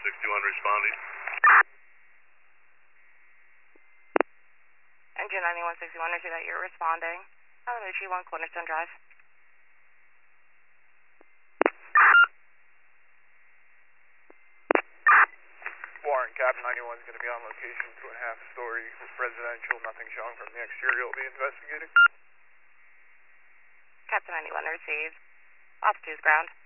61 responding. Engine 9161, I see that you're responding. Kawanochi 1 Cornerstone Drive. Warren, Captain 91 is going to be on location, 2.5-story residential, nothing showing from the exterior. Will be investigating. Captain 91 received. Altitude's ground.